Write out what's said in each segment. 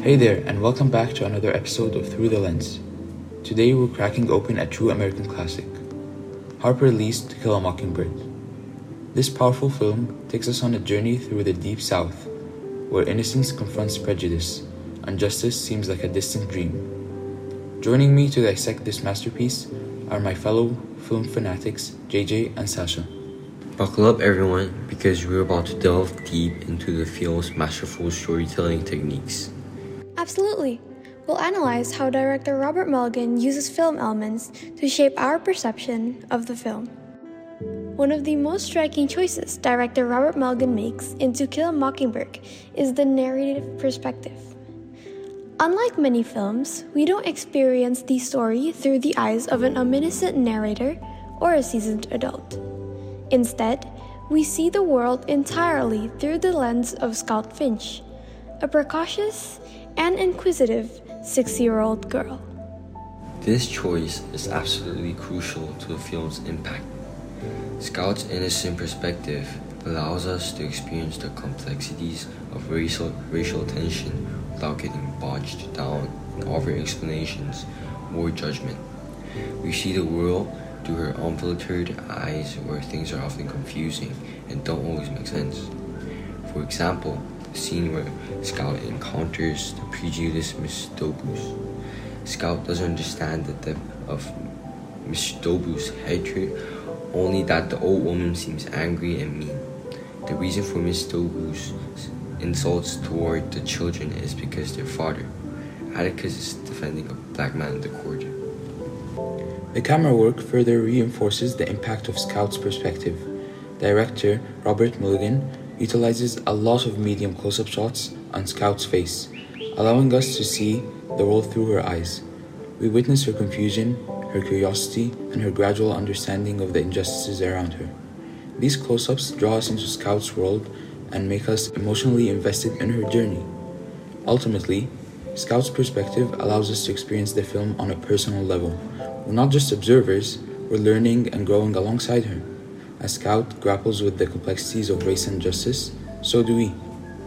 Hey there, and welcome back to another episode of Through the Lens. Today we're cracking open a true American classic, Harper Lee's To Kill a Mockingbird. This powerful film takes us on a journey through the Deep South, where innocence confronts prejudice and justice seems like a distant dream. Joining me to dissect this masterpiece are my fellow film fanatics, JJ and Sasha. Buckle up everyone, because we're about to delve deep into the film's masterful storytelling techniques. Absolutely. We'll analyze how director Robert Mulligan uses film elements to shape our perception of the film. One of the most striking choices director Robert Mulligan makes in To Kill a Mockingbird is the narrative perspective. Unlike many films, we don't experience the story through the eyes of an omniscient narrator or a seasoned adult. Instead, we see the world entirely through the lens of Scout Finch, a precocious and inquisitive 6-year-old girl. This choice is absolutely crucial to the film's impact. Scout's innocent perspective allows us to experience the complexities of racial tension without getting bogged down in overt explanations or judgment. We see the world through her unfiltered eyes, where things are often confusing and don't always make sense. For example, the scene where Scout encounters the prejudiced Miss Dobus. Scout doesn't understand the depth of Miss Dobus' hatred, only that the old woman seems angry and mean. The reason for Miss Dobus' insults toward the children is because their father, Atticus, is defending a black man in the court. The camera work further reinforces the impact of Scout's perspective. Director Robert Mulligan utilizes a lot of medium close-up shots on Scout's face, allowing us to see the world through her eyes. We witness her confusion, her curiosity, and her gradual understanding of the injustices around her. These close-ups draw us into Scout's world and make us emotionally invested in her journey. Ultimately, Scout's perspective allows us to experience the film on a personal level. We're not just observers, we're learning and growing alongside her. As Scout grapples with the complexities of race and justice, so do we.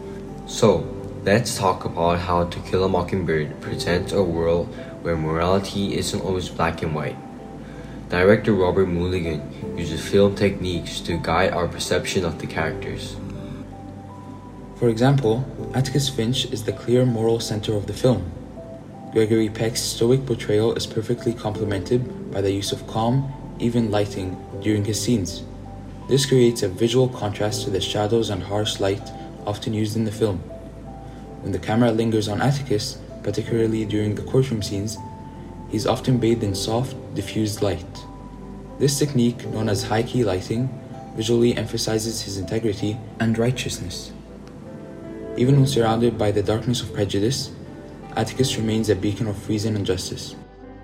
So, let's talk about how To Kill a Mockingbird presents a world where morality isn't always black and white. Director Robert Mulligan uses film techniques to guide our perception of the characters. For example, Atticus Finch is the clear moral center of the film. Gregory Peck's stoic portrayal is perfectly complemented by the use of calm, even lighting during his scenes. This creates a visual contrast to the shadows and harsh light often used in the film. When the camera lingers on Atticus, particularly during the courtroom scenes, he's often bathed in soft, diffused light. This technique, known as high-key lighting, visually emphasizes his integrity and righteousness. Even when surrounded by the darkness of prejudice, Atticus remains a beacon of reason and justice.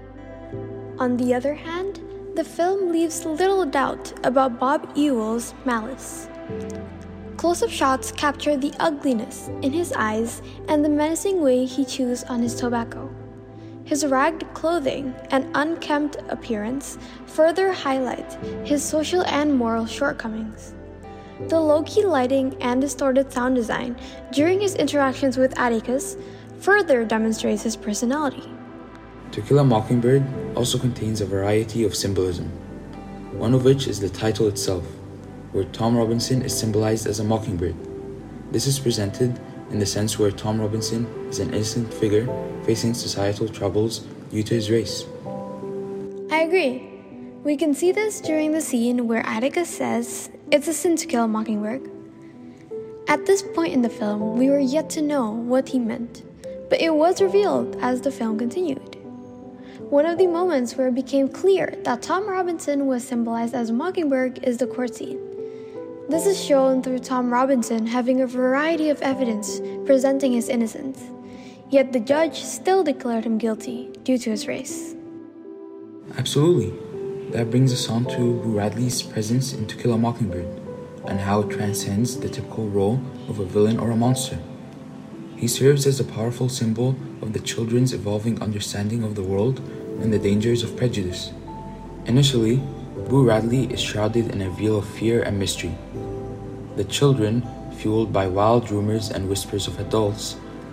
On the other hand, the film leaves little doubt about Bob Ewell's malice. Close-up shots capture the ugliness in his eyes and the menacing way he chews on his tobacco. His ragged clothing and unkempt appearance further highlight his social and moral shortcomings. The low-key lighting and distorted sound design during his interactions with Atticus further demonstrates his personality. To Kill a Mockingbird also contains a variety of symbolism, one of which is the title itself, where Tom Robinson is symbolized as a mockingbird. This is presented in the sense where Tom Robinson is an innocent figure facing societal troubles due to his race. I agree. We can see this during the scene where Atticus says, "It's a sin to kill a mockingbird." At this point in the film, we were yet to know what he meant, but it was revealed as the film continued. One of the moments where it became clear that Tom Robinson was symbolized as a mockingbird is the court scene. This is shown through Tom Robinson having a variety of evidence presenting his innocence, yet the judge still declared him guilty due to his race. Absolutely. That brings us on to Boo Radley's presence in To Kill a Mockingbird and how it transcends the typical role of a villain or a monster. He serves as a powerful symbol of the children's evolving understanding of the world and the dangers of prejudice. Initially, Boo Radley is shrouded in a veil of fear and mystery. The children, fueled by wild rumors and whispers of adults,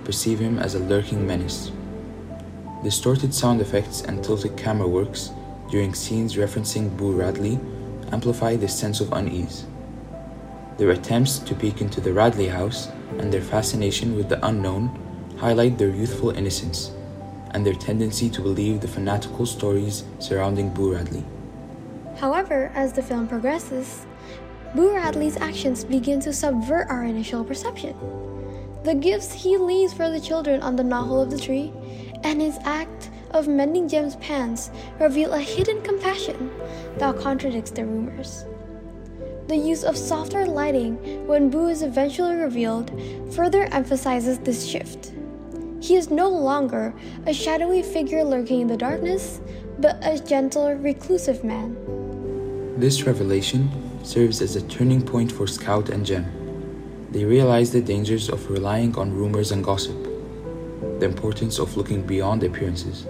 perceive him as a lurking menace. Distorted sound effects and tilted camera works during scenes referencing Boo Radley amplify this sense of unease. Their attempts to peek into the Radley house and their fascination with the unknown highlight their youthful innocence and their tendency to believe the fanatical stories surrounding Boo Radley. However, as the film progresses, Boo Radley's actions begin to subvert our initial perception. The gifts he leaves for the children on the knothole of the tree and his act of mending Jem's pants reveal a hidden compassion that contradicts the rumors. The use of softer lighting when Boo is eventually revealed further emphasizes this shift. He is no longer a shadowy figure lurking in the darkness, but a gentle, reclusive man. This revelation serves as a turning point for Scout and Jem. They realize the dangers of relying on rumors and gossip, the importance of looking beyond appearances.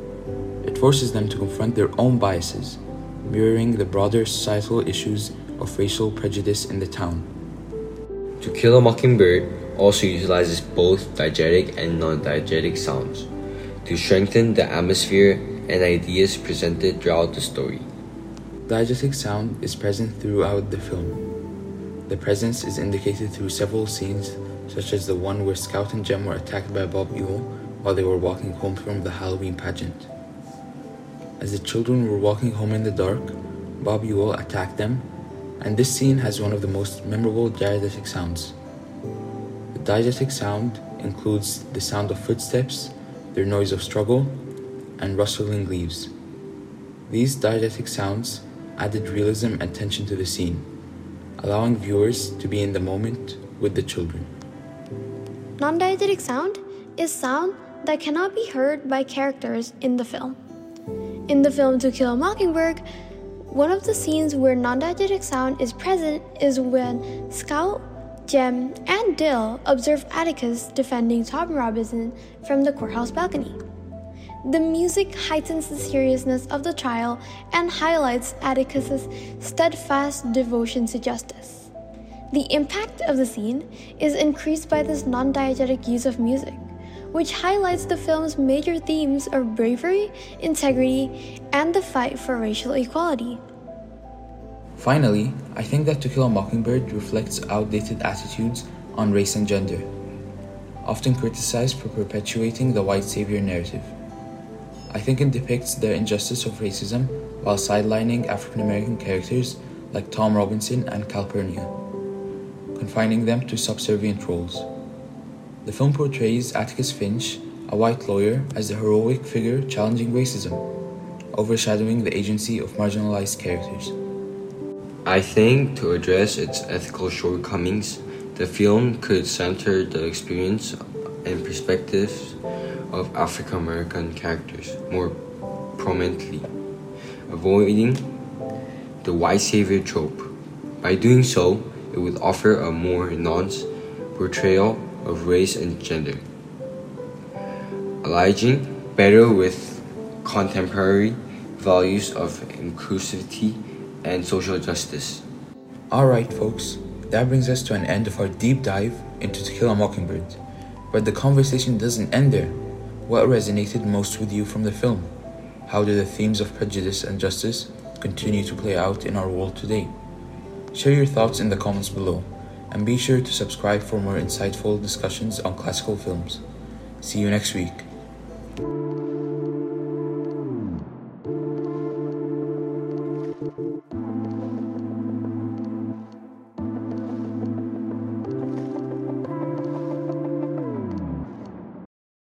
It forces them to confront their own biases, mirroring the broader societal issues of racial prejudice in the town. To Kill a Mockingbird also utilizes both diegetic and non-diegetic sounds to strengthen the atmosphere and ideas presented throughout the story. Diegetic sound is present throughout the film. The presence is indicated through several scenes, such as the one where Scout and Jem were attacked by Bob Ewell while they were walking home from the Halloween pageant. As the children were walking home in the dark, Bob Ewell attacked them, and this scene has one of the most memorable diegetic sounds. The diegetic sound includes the sound of footsteps, their noise of struggle, and rustling leaves. These diegetic sounds added realism and tension to the scene, allowing viewers to be in the moment with the children. Non-diegetic sound is sound that cannot be heard by characters in the film. In the film To Kill a Mockingbird, one of the scenes where non-diegetic sound is present is when Scout, Jem, and Dill observe Atticus defending Tom Robinson from the courthouse balcony. The music heightens the seriousness of the trial and highlights Atticus's steadfast devotion to justice. The impact of the scene is increased by this non-diegetic use of music, which highlights the film's major themes of bravery, integrity, and the fight for racial equality. Finally, I think that To Kill a Mockingbird reflects outdated attitudes on race and gender, often criticized for perpetuating the white savior narrative. I think it depicts the injustice of racism while sidelining African American characters like Tom Robinson and Calpurnia, confining them to subservient roles. The film portrays Atticus Finch, a white lawyer, as the heroic figure challenging racism, overshadowing the agency of marginalized characters. I think to address its ethical shortcomings, the film could center the experience and perspectives of African American characters more prominently, avoiding the white savior trope. By doing so, it would offer a more nuanced portrayal of race and gender, aligning better with contemporary values of inclusivity and social justice. Alright folks, that brings us to an end of our deep dive into To Kill a Mockingbird. But the conversation doesn't end there. What resonated most with you from the film? How do the themes of prejudice and justice continue to play out in our world today? Share your thoughts in the comments below, and be sure to subscribe for more insightful discussions on classical films. See you next week.